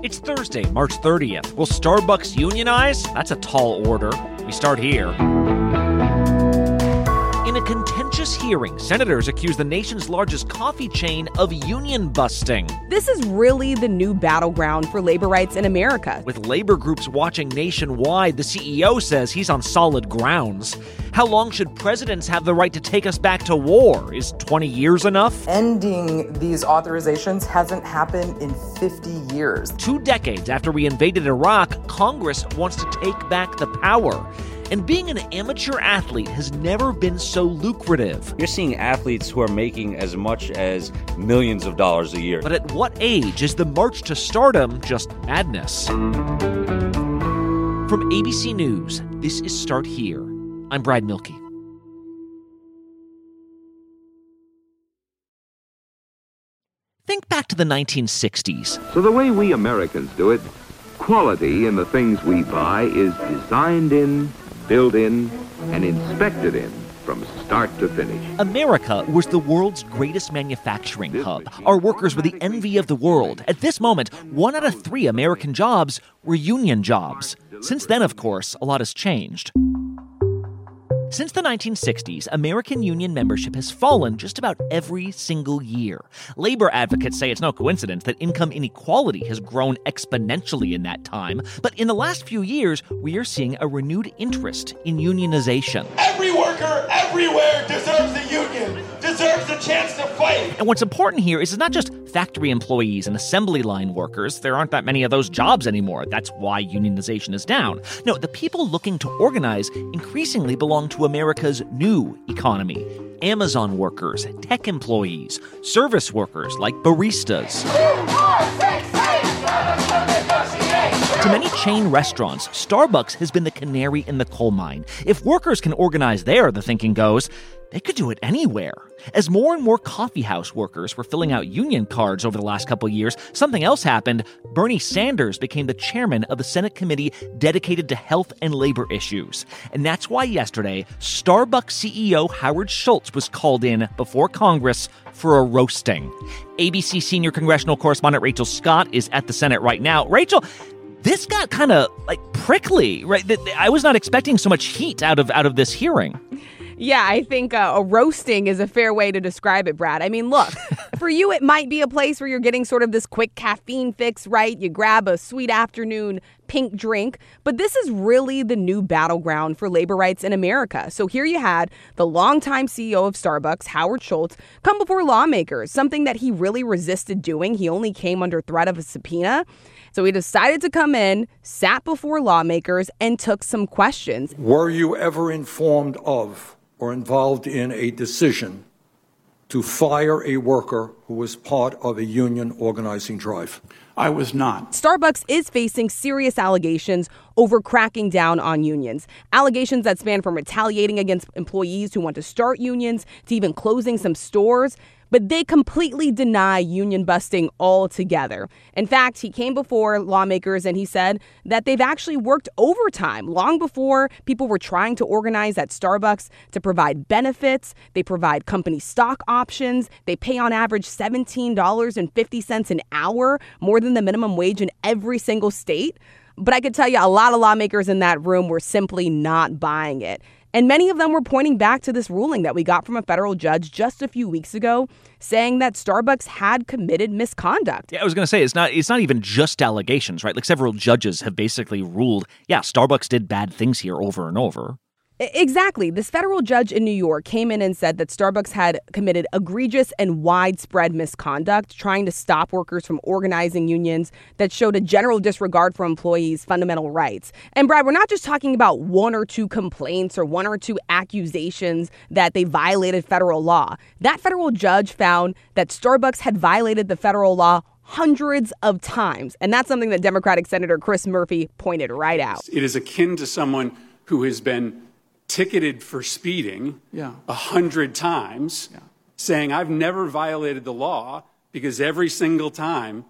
It's Thursday, March 30th. Will Starbucks unionize? That's a tall order. We start here. In a contentious hearing, senators accuse the nation's largest coffee chain of union busting. This is really the new battleground for labor rights in America. With labor groups watching nationwide, the CEO says he's on solid grounds. How long should presidents have the right to take us back to war? Is 20 years enough? Ending these authorizations hasn't happened in 50 years. 2 decades after we invaded Iraq, Congress wants to take back the power. And being an amateur athlete has never been so lucrative. You're seeing athletes who are making as much as millions of dollars a year. But at what age is the march to stardom just madness? From ABC News, this is Start Here. I'm Brad Milkey. Think back to the 1960s. So the way we Americans do it, quality in the things we buy is designed in, built in, and inspected in from start to finish. America was the world's greatest manufacturing hub. Our workers were the envy of the world. At this moment, 1 out of 3 American jobs were union jobs. Since then, of course, a lot has changed. Since the 1960s, American union membership has fallen just about every single year. Labor advocates say it's no coincidence that income inequality has grown exponentially in that time. But in the last few years, we are seeing a renewed interest in unionization. Every worker everywhere deserves a union, deserves a chance to fight. And what's important here is it's not just factory employees and assembly line workers. There aren't that many of those jobs anymore. That's why unionization is down. No, the people looking to organize increasingly belong to America's new economy. Amazon workers, tech employees, service workers like baristas. 2, 4, 6, 8. To many chain restaurants, Starbucks has been the canary in the coal mine. If workers can organize there, the thinking goes, they could do it anywhere. As more and more coffeehouse workers were filling out union cards over the last couple years, something else happened. Bernie Sanders became the chairman of the Senate committee dedicated to health and labor issues. And that's why yesterday, Starbucks CEO Howard Schultz was called in before Congress for a roasting. ABC senior congressional correspondent Rachel Scott is at the Senate right now. Rachel, this got kind of prickly, right? I was not expecting so much heat out of this hearing. Yeah, I think a roasting is a fair way to describe it, Brad. I mean, look, for you, it might be a place where you're getting sort of this quick caffeine fix, right? You grab a sweet afternoon pink drink, but this is really the new battleground for labor rights in America. So here you had the longtime CEO of Starbucks, Howard Schultz, come before lawmakers, something that he really resisted doing. He only came under threat of a subpoena. So he decided to come in, sat before lawmakers, and took some questions. Were you ever informed of or involved in a decision to fire a worker who was part of a union organizing drive? I was not. Starbucks is facing serious allegations over cracking down on unions. Allegations that span from retaliating against employees who want to start unions to even closing some stores. But they completely deny union busting altogether. In fact, he came before lawmakers and he said that they've actually worked overtime long before people were trying to organize at Starbucks to provide benefits. They provide company stock options. They pay on average $17.50 an hour, more than the minimum wage in every single state. But I could tell you a lot of lawmakers in that room were simply not buying it. And many of them were pointing back to this ruling that we got from a federal judge just a few weeks ago, saying that Starbucks had committed misconduct. Yeah, I was going to say, it's not even just allegations, right? Like several judges have basically ruled, yeah, Starbucks did bad things here over and over. Exactly. This federal judge in New York came in and said that Starbucks had committed egregious and widespread misconduct, trying to stop workers from organizing unions that showed a general disregard for employees' fundamental rights. And Brad, we're not just talking about 1 or 2 complaints or 1 or 2 accusations that they violated federal law. That federal judge found that Starbucks had violated the federal law hundreds of times. And that's something that Democratic Senator Chris Murphy pointed right out. It is akin to someone who has been ticketed for speeding 100 times, saying I've never violated the law because every single time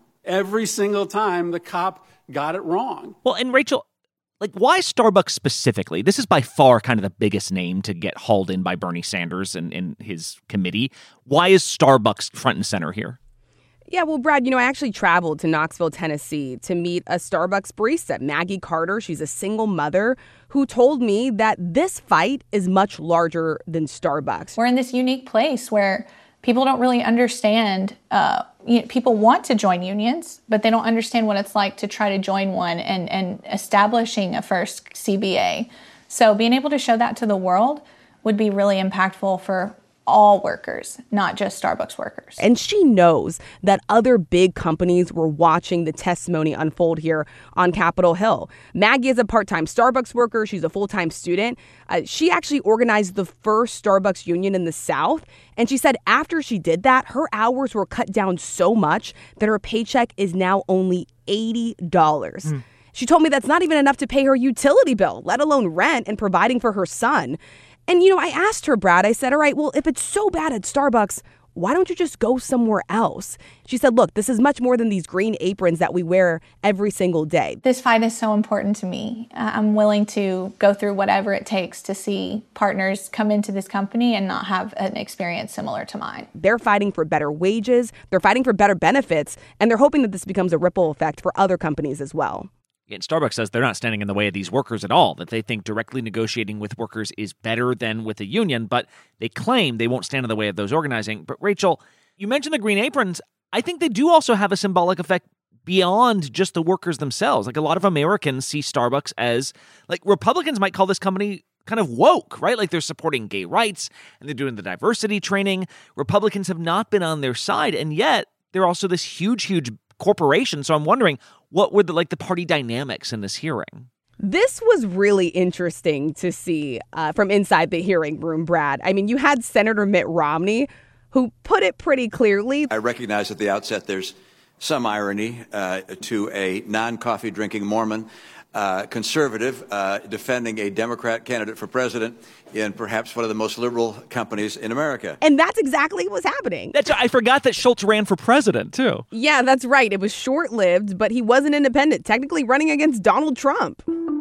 the cop got it wrong. Well, and Rachel, why Starbucks specifically? This is by far kind of the biggest name to get hauled in by Bernie Sanders and his committee. Why is Starbucks front and center here? Yeah, well, Brad, I actually traveled to Knoxville, Tennessee to meet a Starbucks barista, Maggie Carter. She's a single mother who told me that this fight is much larger than Starbucks. We're in this unique place where people don't really understand. People want to join unions, but they don't understand what it's like to try to join one and establishing a first CBA. So being able to show that to the world would be really impactful for all workers, not just Starbucks workers. And she knows that other big companies were watching the testimony unfold here on Capitol Hill. Maggie is a part-time Starbucks worker. She's a full-time student. She actually organized the first Starbucks union in the South. And she said after she did that, her hours were cut down so much that her paycheck is now only $80. She told me that's not even enough to pay her utility bill, let alone rent and providing for her son. And, I asked her, Brad, I said, all right, well, if it's so bad at Starbucks, why don't you just go somewhere else? She said, look, this is much more than these green aprons that we wear every single day. This fight is so important to me. I'm willing to go through whatever it takes to see partners come into this company and not have an experience similar to mine. They're fighting for better wages, they're fighting for better benefits, and they're hoping that this becomes a ripple effect for other companies as well. And Starbucks says they're not standing in the way of these workers at all, that they think directly negotiating with workers is better than with a union, but they claim they won't stand in the way of those organizing. But Rachel, you mentioned the green aprons. I think they do also have a symbolic effect beyond just the workers themselves. Like, a lot of Americans see Starbucks as, like, Republicans might call this company kind of woke, right? Like, they're supporting gay rights and they're doing the diversity training. Republicans have not been on their side, and yet they're also this huge corporation. So I'm wondering, what were the party dynamics in this hearing? This was really interesting to see from inside the hearing room, Brad. I mean, you had Senator Mitt Romney, who put it pretty clearly. I recognize at the outset there's some irony to a non-coffee drinking Mormon conservative defending a Democrat candidate for president in perhaps one of the most liberal companies in America. And that's exactly what's happening. I forgot that Schultz ran for president, too. Yeah, that's right. It was short-lived, but he was an independent, technically running against Donald Trump.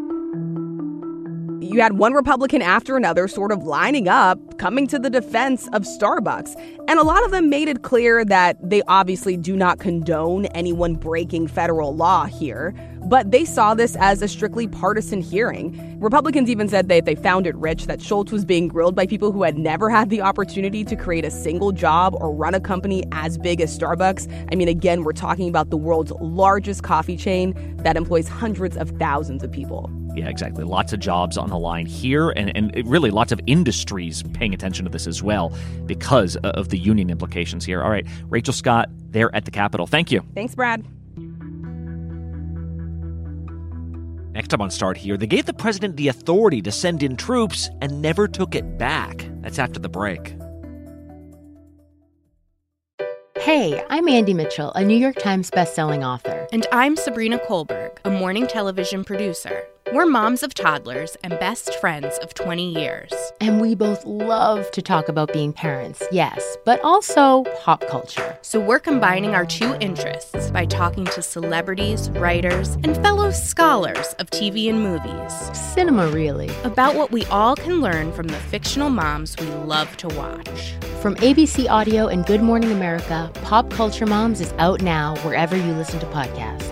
You had one Republican after another sort of lining up, coming to the defense of Starbucks. And a lot of them made it clear that they obviously do not condone anyone breaking federal law here, but they saw this as a strictly partisan hearing. Republicans even said that they found it rich that Schultz was being grilled by people who had never had the opportunity to create a single job or run a company as big as Starbucks. I mean, again, we're talking about the world's largest coffee chain that employs hundreds of thousands of people. Yeah, exactly. Lots of jobs on the line here, and really lots of industries paying attention to this as well because of the union implications here. All right, Rachel Scott there at the Capitol. Thank you. Thanks, Brad. Next up on Start Here, they gave the president the authority to send in troops and never took it back. That's after the break. Hey, I'm Andy Mitchell, a New York Times bestselling author. And I'm Sabrina Kohlberg, a morning television producer. We're moms of toddlers and best friends of 20 years. And we both love to talk about being parents, yes, but also pop culture. So we're combining our two interests by talking to celebrities, writers, and fellow scholars of TV and movies. Cinema, really. About what we all can learn from the fictional moms we love to watch. From ABC Audio and Good Morning America, Pop Culture Moms is out now wherever you listen to podcasts.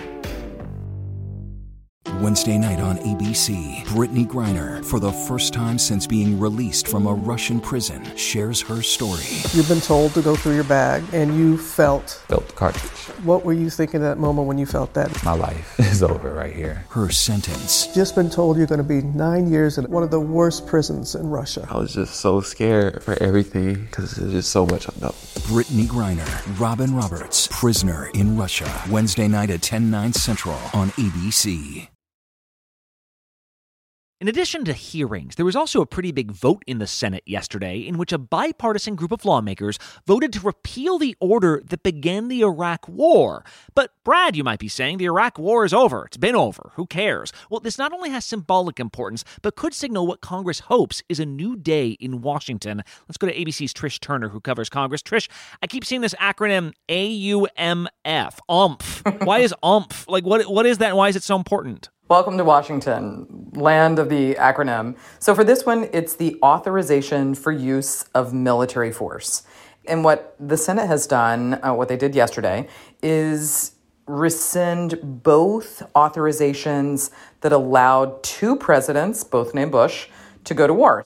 Wednesday night on ABC, Brittany Griner, for the first time since being released from a Russian prison, shares her story. You've been told to go through your bag, and you felt the cartridge. What were you thinking at that moment when you felt that? My life is over right here. Her sentence. Just been told you're going to be 9 years in one of the worst prisons in Russia. I was just so scared for everything because there's just so much unknown. Brittany Griner, Robin Roberts, Prisoner in Russia. Wednesday night at 10/9 Central on ABC. In addition to hearings, there was also a pretty big vote in the Senate yesterday in which a bipartisan group of lawmakers voted to repeal the order that began the Iraq War. But Brad, you might be saying, the Iraq War is over. It's been over. Who cares? Well, this not only has symbolic importance, but could signal what Congress hopes is a new day in Washington. Let's go to ABC's Trish Turner, who covers Congress. Trish, I keep seeing this acronym AUMF, OMF. Why is OMF? Like, what is that and why is it so important? Welcome to Washington, land of the acronym. So for this one, it's the Authorization for Use of Military Force. And what the Senate has done, what they did yesterday, is rescind both authorizations that allowed two presidents, both named Bush, to go to war.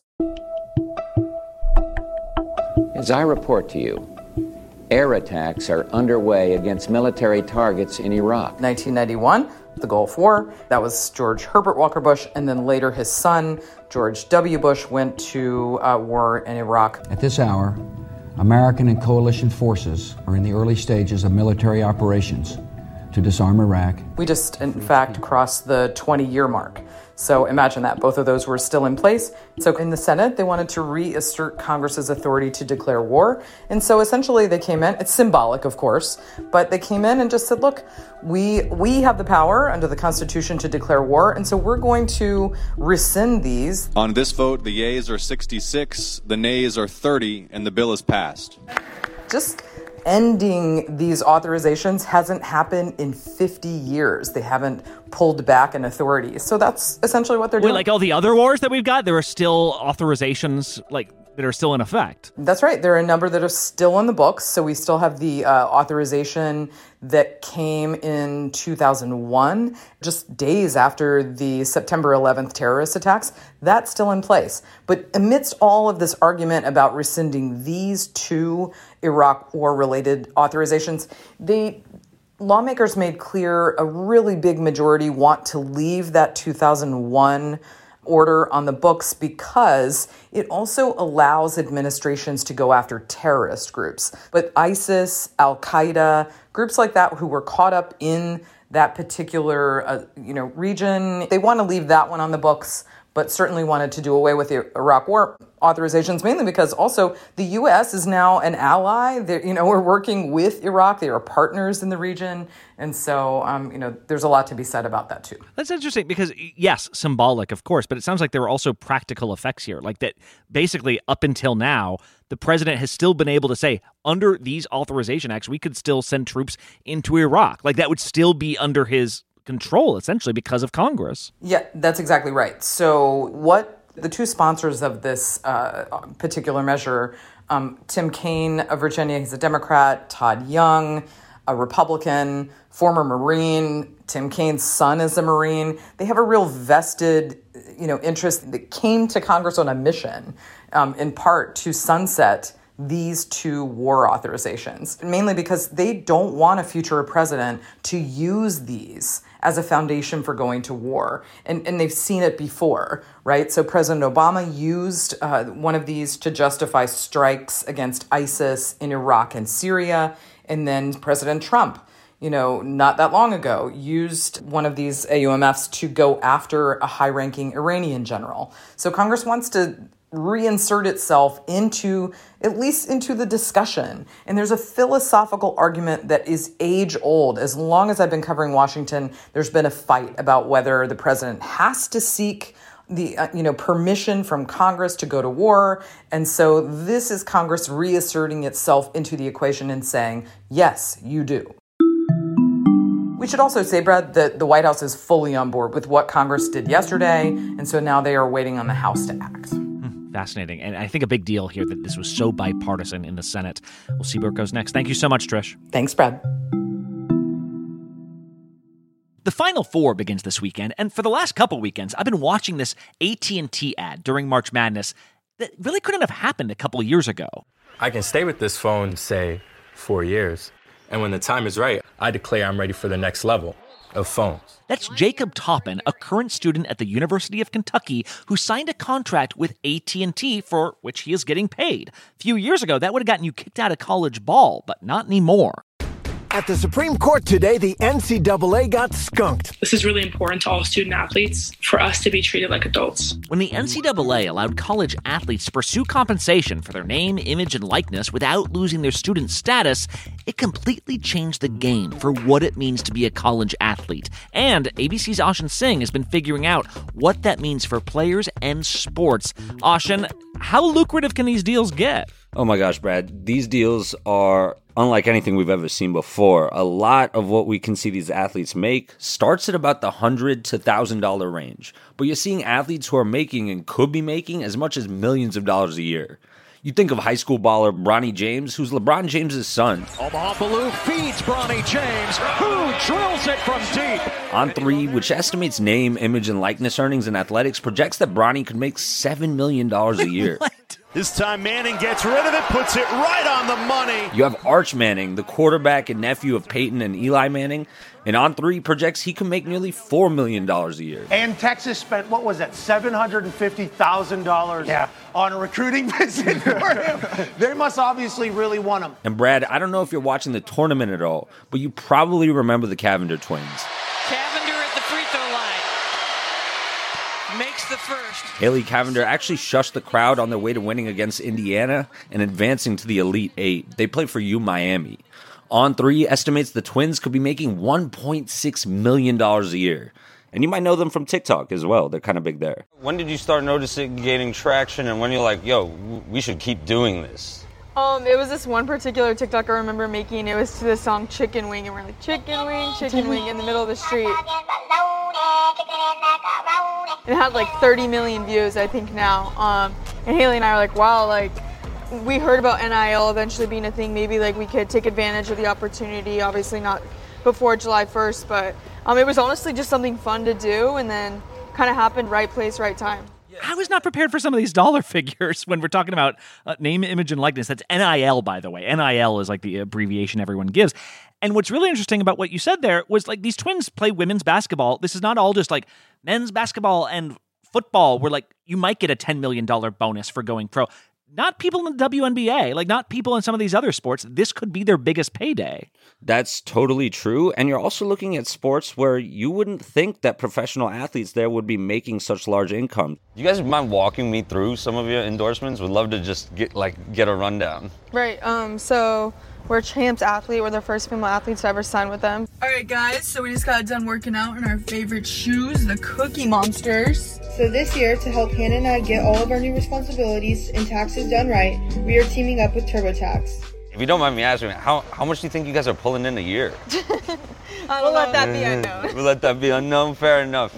As I report to you, air attacks are underway against military targets in Iraq. 1991, the Gulf War. That was George Herbert Walker Bush, and then later his son, George W. Bush, went to war in Iraq. At this hour, American and coalition forces are in the early stages of military operations to disarm Iraq. We just, in fact, crossed the 20-year mark. So imagine that. Both of those were still in place. So in the Senate, they wanted to reassert Congress's authority to declare war. And so essentially they came in, it's symbolic, of course, but they came in and just said, look, we have the power under the Constitution to declare war, and so we're going to rescind these. On this vote, the yeas are 66, the nays are 30, and the bill is passed. Just ending these authorizations hasn't happened in 50 years. They haven't pulled back an authority. So that's essentially what they're doing. Wait, like all the other wars that we've got, there are still authorizations that are still in effect. That's right. There are a number that are still in the books. So we still have the authorization that came in 2001, just days after the September 11th terrorist attacks. That's still in place. But amidst all of this argument about rescinding these two Iraq war-related authorizations, lawmakers made clear a really big majority want to leave that 2001 order on the books because it also allows administrations to go after terrorist groups. But ISIS, Al-Qaeda, groups like that who were caught up in that particular region, they want to leave that one on the books, but certainly wanted to do away with the Iraq war authorizations, mainly because also the U.S. is now an ally. We're working with Iraq. They are partners in the region. And so, there's a lot to be said about that, too. That's interesting because, yes, symbolic, of course, but it sounds like there are also practical effects here. Like that basically up until now, the president has still been able to say, under these authorization acts, we could still send troops into Iraq. Like that would still be under his control, essentially, because of Congress. Yeah, that's exactly right. So what the two sponsors of this particular measure, Tim Kaine of Virginia, he's a Democrat, Todd Young, a Republican, former Marine, Tim Kaine's son is a Marine. They have a real vested, interest that came to Congress on a mission, in part to sunset these two war authorizations, mainly because they don't want a future president to use these as a foundation for going to war. And they've seen it before, right? So President Obama used one of these to justify strikes against ISIS in Iraq and Syria. And then President Trump, not that long ago, used one of these AUMFs to go after a high-ranking Iranian general. So Congress wants to reinsert itself at least into the discussion. And there's a philosophical argument that is age old. As long as I've been covering Washington, there's been a fight about whether the president has to seek the permission from Congress to go to war. And so this is Congress reasserting itself into the equation and saying, yes, you do. We should also say, Brad, that the White House is fully on board with what Congress did yesterday. And so now they are waiting on the House to act. Fascinating. And I think a big deal here that this was so bipartisan in the Senate. We'll see where it goes next. Thank you so much, Trish. Thanks, Brad. The Final Four begins this weekend, and for the last couple weekends, I've been watching this AT&T ad during March Madness that really couldn't have happened a couple years ago. I can stay with this phone, say, 4 years, and when the time is right, I declare I'm ready for the next level of phones. That's Jacob Toppin, a current student at the University of Kentucky who signed a contract with AT&T for which he is getting paid. A few years ago, that would have gotten you kicked out of college ball, but not anymore. At the Supreme Court today, the NCAA got skunked. This is really important to all student athletes for us to be treated like adults. When the NCAA allowed college athletes to pursue compensation for their name, image, and likeness without losing their student status, it completely changed the game for what it means to be a college athlete. And ABC's Ashin Singh has been figuring out what that means for players and sports. Ashin, how lucrative can these deals get? Oh my gosh, Brad. These deals are unlike anything we've ever seen before. A lot of what we can see these athletes make starts at about the $100 to $1,000 range. But you're seeing athletes who are making and could be making as much as millions of dollars a year. You think of high school baller Bronny James, who's LeBron James' son. Omaha Bilou feeds Bronny James, who drills it from deep. On3, which estimates name, image, and likeness earnings in athletics, projects that Bronny could make $7 million a year. This time Manning gets rid of it, puts it right on the money. You have Arch Manning, the quarterback and nephew of Peyton and Eli Manning, and On3 projects he can make nearly $4 million a year. And Texas spent, what was that, $750,000 on a recruiting visit for him. They must obviously really want him. And Brad, I don't know if you're watching the tournament at all, but you probably remember the Cavinder twins. Cavinder at the free throw line. Makes the first. Haley Cavinder actually shushed the crowd on their way to winning against Indiana and advancing to the Elite Eight. They play for Miami. On3 estimates the Twins could be making $1.6 million a year. And you might know them from TikTok as well. They're kind of big there. When did you start noticing gaining traction, and when you're like, yo, we should keep doing this? It was this one particular TikTok I remember making. It was to the song Chicken Wing, and we're like, chicken wing in the middle of the street. It had like 30 million views, I think, now. And Haley and I are like, wow, like, we heard about NIL eventually being a thing. Maybe like we could take advantage of the opportunity. Obviously not before July 1st, but it was honestly just something fun to do, and then kind of happened right place, right time. I was not prepared for some of these dollar figures when we're talking about name, image, and likeness. That's NIL, by the way. NIL is like the abbreviation everyone gives. And what's really interesting about what you said there was like these Twins play women's basketball. This is not all just like men's basketball and football where like you might get a $10 million bonus for going pro. Not people in the WNBA, like not people in some of these other sports. This could be their biggest payday. That's totally true. And you're also looking at sports where you wouldn't think that professional athletes there would be making such large income. You guys mind walking me through some of your endorsements? Would love to just get a rundown. Right. So we're Champs Athlete. We're the first female athletes to ever sign with them. All right, guys. So we just got done working out in our favorite shoes, the Cookie Monsters. So this year, to help Hannah and I get all of our new responsibilities and taxes done right, we are teaming up with TurboTax. If you don't mind me asking, how much do you think you guys are pulling in a year? We'll let that be unknown. We'll let that be unknown. Fair enough.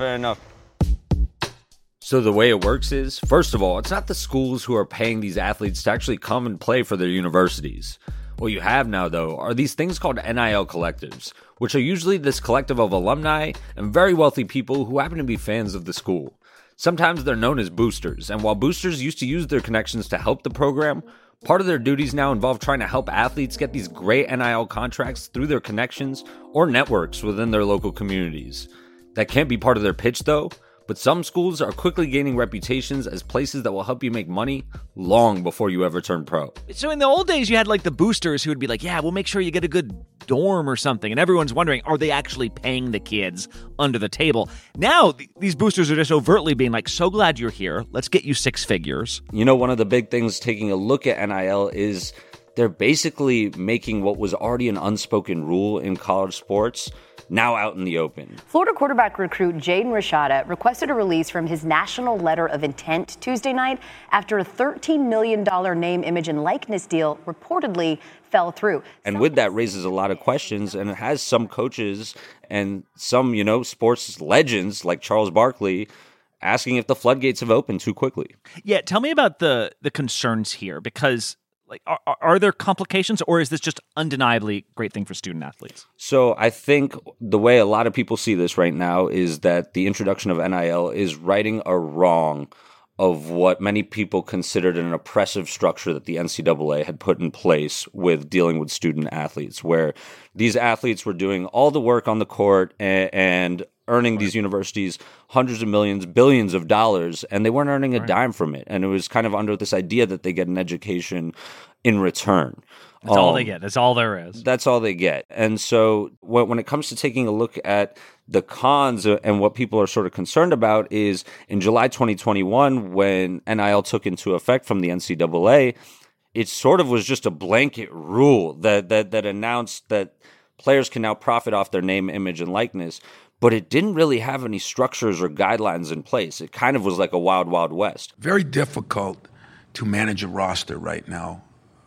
So the way it works is, first of all, it's not the schools who are paying these athletes to actually come and play for their universities. What you have now, though, are these things called NIL collectives, which are usually this collective of alumni and very wealthy people who happen to be fans of the school. Sometimes they're known as boosters, and while boosters used to use their connections to help the program, part of their duties now involve trying to help athletes get these great NIL contracts through their connections or networks within their local communities. That can't be part of their pitch, though, but some schools are quickly gaining reputations as places that will help you make money long before you ever turn pro. So in the old days, you had like the boosters who would be like, yeah, we'll make sure you get a good dorm or something. And everyone's wondering, are they actually paying the kids under the table? Now, these boosters are just overtly being like, so glad you're here. Let's get you six figures. You know, one of the big things taking a look at NIL is they're basically making what was already an unspoken rule in college sports now out in the open. Florida quarterback recruit Jaden Rashada requested a release from his national letter of intent Tuesday night after a $13 million name, image, and likeness deal reportedly fell through. And with that raises a lot of questions, and it has some coaches and some, sports legends like Charles Barkley asking if the floodgates have opened too quickly. Yeah, tell me about the concerns here, because like, are there complications, or is this just undeniably a great thing for student athletes? So I think the way a lot of people see this right now is that the introduction of NIL is righting a wrong of what many people considered an oppressive structure that the NCAA had put in place with dealing with student athletes, where these athletes were doing all the work on the court and earning these universities hundreds of millions, billions of dollars, and they weren't earning a dime from it. And it was kind of under this idea that they get an education in return. That's all they get. That's all there is. That's all they get. And so when it comes to taking a look at the cons and what people are sort of concerned about is in July 2021, when NIL took into effect from the NCAA, it sort of was just a blanket rule that announced that players can now profit off their name, image, and likeness. But it didn't really have any structures or guidelines in place. It kind of was like a wild, wild west. Very difficult to manage a roster right now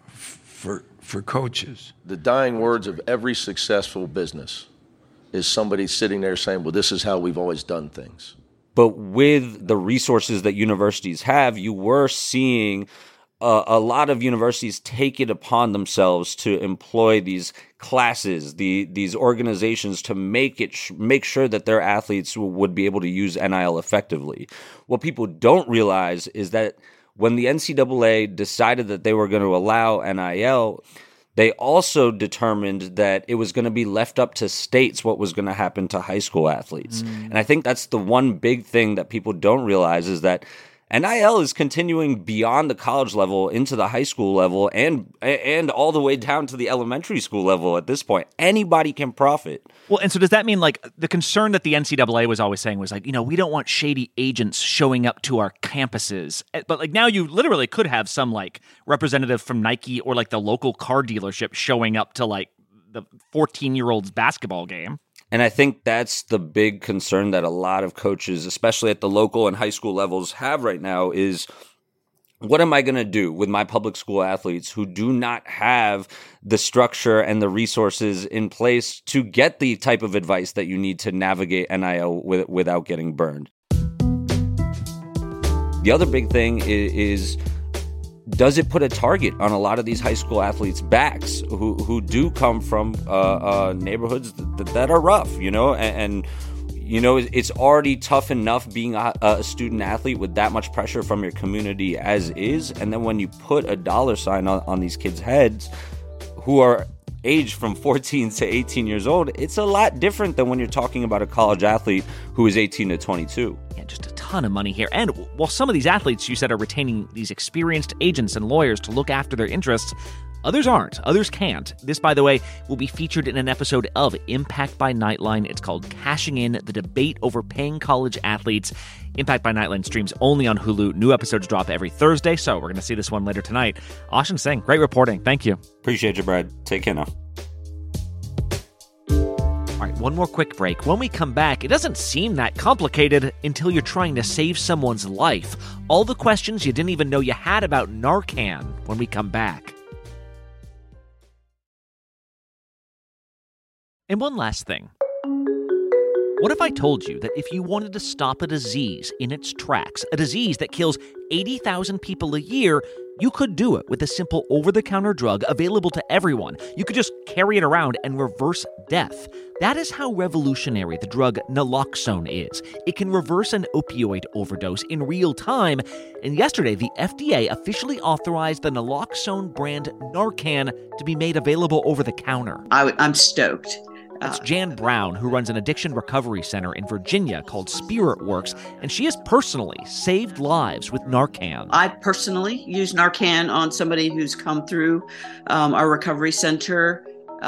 for coaches. The dying words of every successful business is somebody sitting there saying, well, this is how we've always done things. But with the resources that universities have, you were seeing a lot of universities take it upon themselves to employ these classes, these organizations to make sure that their athletes would be able to use NIL effectively. What people don't realize is that when the NCAA decided that they were going to allow NIL, they also determined that it was going to be left up to states what was going to happen to high school athletes. And I think that's the one big thing that people don't realize is that NIL is continuing beyond the college level into the high school level and all the way down to the elementary school level at this point. Anybody can profit. Well, and so does that mean like the concern that the NCAA was always saying was like, we don't want shady agents showing up to our campuses. But like now you literally could have some like representative from Nike or like the local car dealership showing up to like the 14-year-old's basketball game. And I think that's the big concern that a lot of coaches, especially at the local and high school levels, have right now is, what am I going to do with my public school athletes who do not have the structure and the resources in place to get the type of advice that you need to navigate NIL without getting burned? The other big thing is does it put a target on a lot of these high school athletes' backs who do come from neighborhoods that are rough, and it's already tough enough being a student athlete with that much pressure from your community as is. And then when you put a dollar sign on these kids' heads who are aged from 14 to 18 years old, it's a lot different than when you're talking about a college athlete who is 18 to 22. Yeah, just a ton of money here. And while some of these athletes, you said, are retaining these experienced agents and lawyers to look after their interests, others aren't. Others can't. This, by the way, will be featured in an episode of Impact by Nightline. It's called Cashing In, the debate over paying college athletes. Impact by Nightline streams only on Hulu. New episodes drop every Thursday, so we're going to see this one later tonight. Ashan Singh, great reporting. Thank you. Appreciate you, Brad. Take care now. All right, one more quick break. When we come back, it doesn't seem that complicated until you're trying to save someone's life. All the questions you didn't even know you had about Narcan when we come back. And one last thing. What if I told you that if you wanted to stop a disease in its tracks, a disease that kills 80,000 people a year, you could do it with a simple over-the-counter drug available to everyone? You could just carry it around and reverse death. That is how revolutionary the drug naloxone is. It can reverse an opioid overdose in real time. And yesterday, the FDA officially authorized the naloxone brand Narcan to be made available over the counter. I'm stoked. That's Jan Brown, who runs an addiction recovery center in Virginia called Spirit Works, and she has personally saved lives with Narcan. I personally use Narcan on somebody who's come through our recovery center.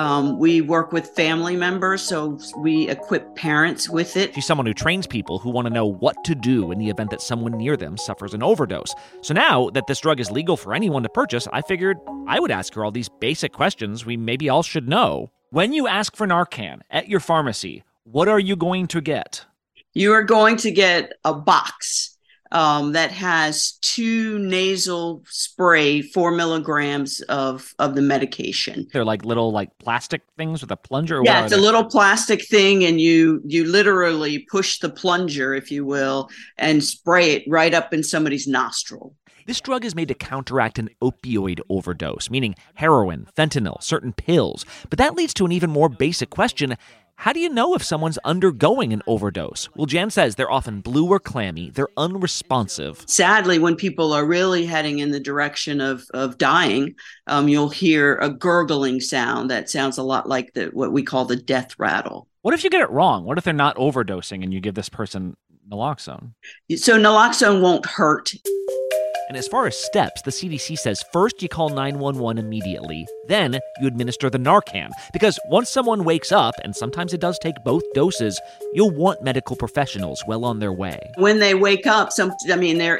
We work with family members, so we equip parents with it. She's someone who trains people who want to know what to do in the event that someone near them suffers an overdose. So now that this drug is legal for anyone to purchase, I figured I would ask her all these basic questions we maybe all should know. When you ask for Narcan at your pharmacy, what are you going to get? You are going to get a box that has 2 nasal spray, 4 milligrams of the medication. They're like little plastic things with a plunger? Yeah, it's a little plastic thing, and you literally push the plunger, if you will, and spray it right up in somebody's nostril. This drug is made to counteract an opioid overdose, meaning heroin, fentanyl, certain pills. But that leads to an even more basic question. How do you know if someone's undergoing an overdose? Well, Jan says they're often blue or clammy. They're unresponsive. Sadly, when people are really heading in the direction of dying, you'll hear a gurgling sound that sounds a lot like what we call the death rattle. What if you get it wrong? What if they're not overdosing and you give this person naloxone? So naloxone won't hurt. And as far as steps, the CDC says first you call 911 immediately, then you administer the Narcan. Because once someone wakes up, and sometimes it does take both doses, you'll want medical professionals well on their way. When they wake up, they're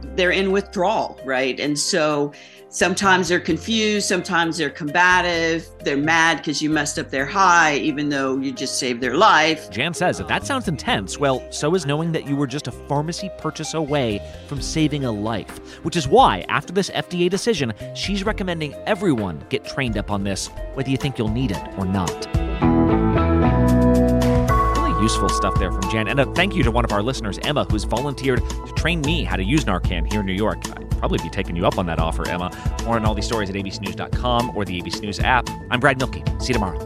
in withdrawal, right? And so sometimes they're confused, sometimes they're combative, they're mad because you messed up their high, even though you just saved their life. Jan says if that sounds intense, well, so is knowing that you were just a pharmacy purchase away from saving a life. Which is why, after this FDA decision, she's recommending everyone get trained up on this, whether you think you'll need it or not. Really useful stuff there from Jan. And a thank you to one of our listeners, Emma, who's volunteered to train me how to use Narcan here in New York. I probably be taking you up on that offer, Emma. More on all these stories at abcnews.com or the ABC News app. I'm Brad Milkey. See you tomorrow.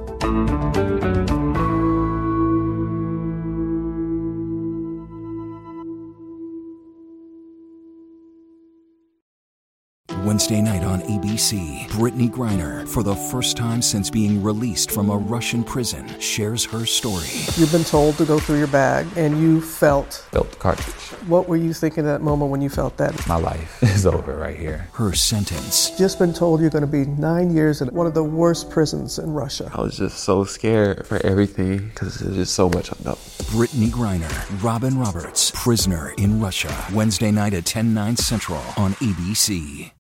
Wednesday night on ABC, Brittany Griner, for the first time since being released from a Russian prison, shares her story. You've been told to go through your bag, and you felt the cartridge. What were you thinking at that moment when you felt that? My life is over right here. Her sentence. Just been told you're going to be 9 years in one of the worst prisons in Russia. I was just so scared for everything because there's just so much unknown. Brittany Griner, Robin Roberts, Prisoner in Russia. Wednesday night at 10, 9 Central on ABC.